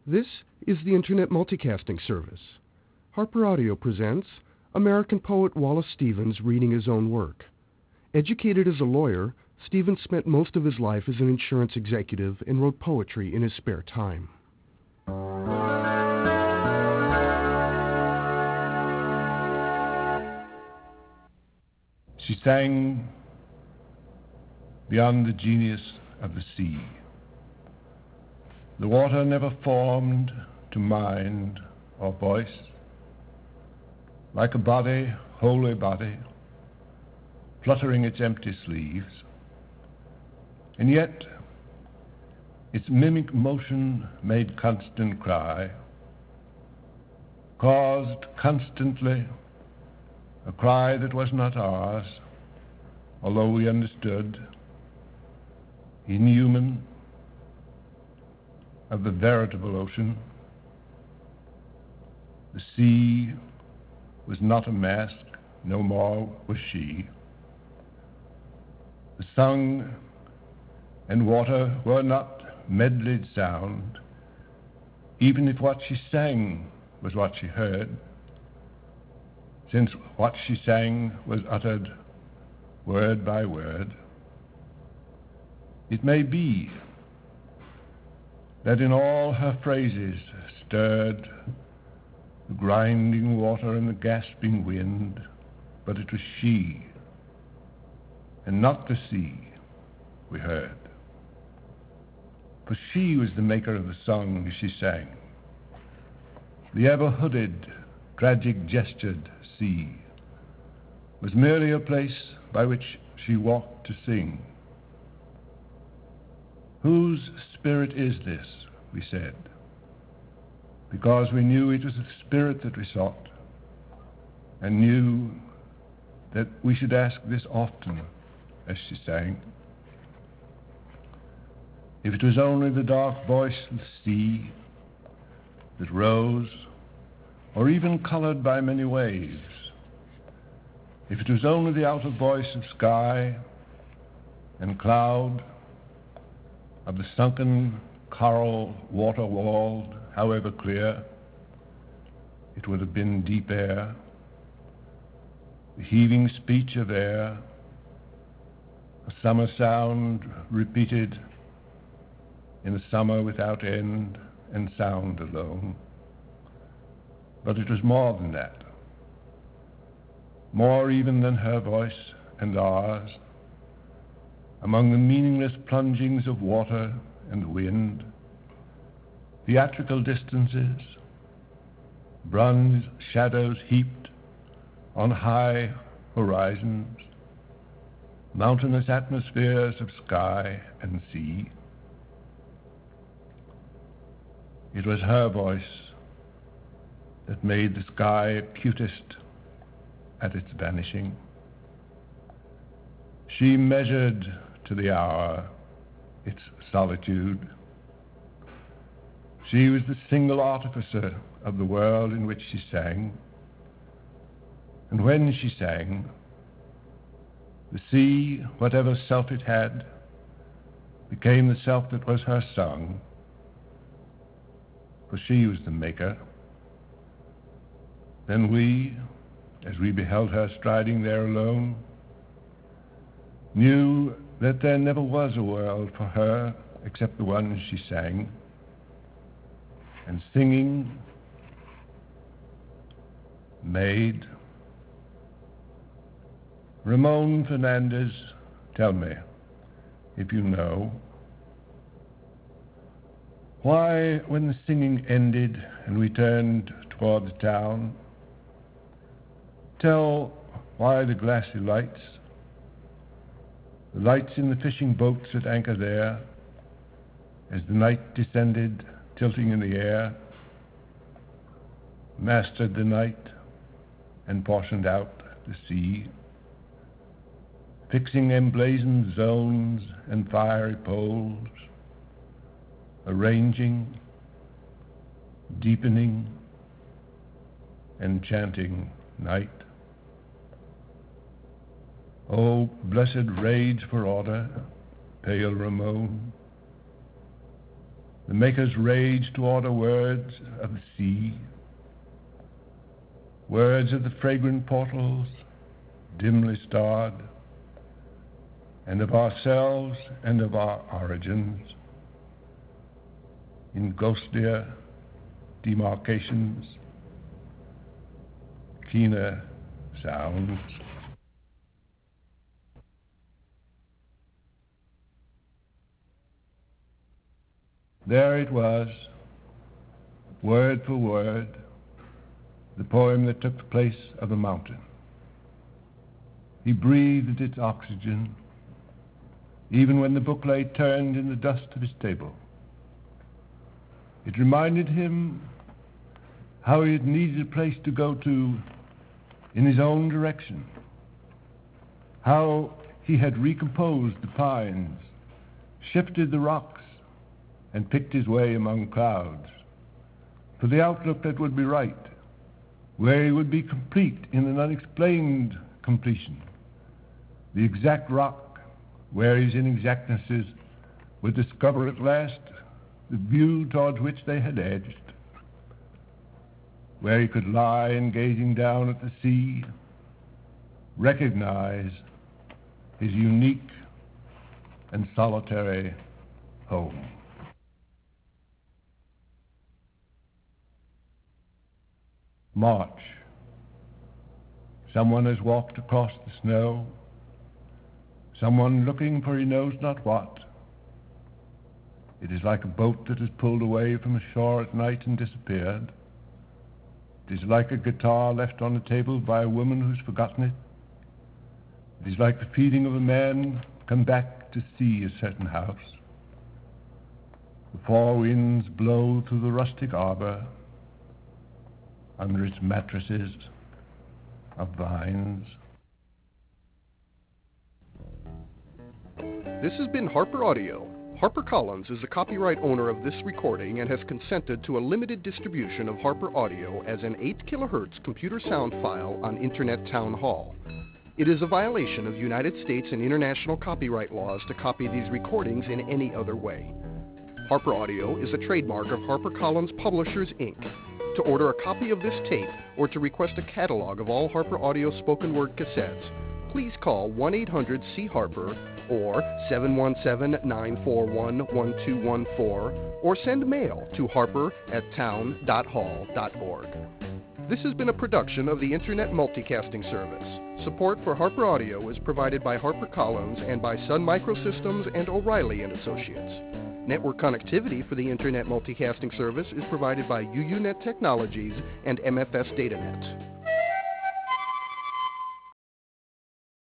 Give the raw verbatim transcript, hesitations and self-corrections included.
This is the Internet Multicasting Service. Harper Audio presents American poet Wallace Stevens reading his own work. Educated as a lawyer, Stevens spent most of his life as an insurance executive and wrote poetry in his spare time. She sang beyond the genius of the sea. The water never formed to mind or voice, like a body, holy body, fluttering its empty sleeves, and yet its mimic motion made constant cry, caused constantly a cry that was not ours, although we understood, inhuman, of the veritable ocean. The sea was not a mask, no more was she. The song and water were not medleyed sound, even if what she sang was what she heard, since what she sang was uttered word by word. It may be that in all her phrases stirred the grinding water and the gasping wind, but it was she, and not the sea, we heard. For she was the maker of the song she sang, the ever-hooded, tragic-gestured sea was merely a place by which she walked to sing. Whose spirit is this, we said, because we knew it was the spirit that we sought, and knew that we should ask this often as she sang. If it was only the dark voice of the sea that rose, or even colored by many waves, if it was only the outer voice of sky and cloud, of the sunken coral water-walled, however clear, it would have been deep air, the heaving speech of air, a summer sound repeated in a summer without end and sound alone. But it was more than that, more even than her voice and ours. Among the meaningless plungings of water and wind, theatrical distances, bronze shadows heaped on high horizons, mountainous atmospheres of sky and sea. It was her voice that made the sky cutest at its vanishing. She measured to the hour its solitude. She was the single artificer of the world in which she sang. And when she sang, the sea, whatever self it had, became the self that was her song, for she was the maker. Then we, as we beheld her striding there alone, knew that there never was a world for her except the one she sang. And singing made. Ramon Fernandez, tell me, if you know, why, when the singing ended and we turned toward the town, tell why the glassy lights, the lights in the fishing boats at anchor there, as the night descended, tilting in the air, mastered the night and portioned out the sea, fixing emblazoned zones and fiery poles, arranging, deepening, enchanting night. Oh, blessed rage for order, pale Ramon. the maker's rage to order words of the sea, words of the fragrant portals, dimly starred, and of ourselves and of our origins, in ghostlier demarcations, keener sounds. There it was, word for word, the poem that took the place of a mountain. He breathed its oxygen, even when the book lay turned in the dust of his table. It reminded him how he had needed a place to go to in his own direction, how he had recomposed the pines, shifted the rocks, and picked his way among clouds for the outlook that would be right, where he would be complete in an unexplained completion, the exact rock where his inexactnesses would discover at last the view towards which they had edged, where he could lie and gazing down at the sea, recognize his unique and solitary home. March. Someone has walked across the snow, someone looking for he knows not what. It is like a boat that has pulled away from a shore at night and disappeared. It is like a guitar left on the table by a woman who's forgotten it. It is like the feeling of a man come back to see a certain house. The four winds blow through the rustic arbor, under its mattresses of vines. This has been Harper Audio. HarperCollins is the copyright owner of this recording and has consented to a limited distribution of Harper Audio as an eight kilohertz computer sound file on Internet Town Hall. It is a violation of United States and international copyright laws to copy these recordings in any other way. Harper Audio is a trademark of HarperCollins Publishers, Incorporated. To order a copy of this tape or to request a catalog of all Harper Audio spoken word cassettes, please call one eight hundred C Harper or seven one seven, nine four one, one two one four or send mail to harper at town dot hall dot org. This has been a production of the Internet Multicasting Service. Support for Harper Audio is provided by HarperCollins and by Sun Microsystems and O'Reilly and Associates. Network connectivity for the Internet Multicasting Service is provided by U U Net Technologies and M F S DataNet.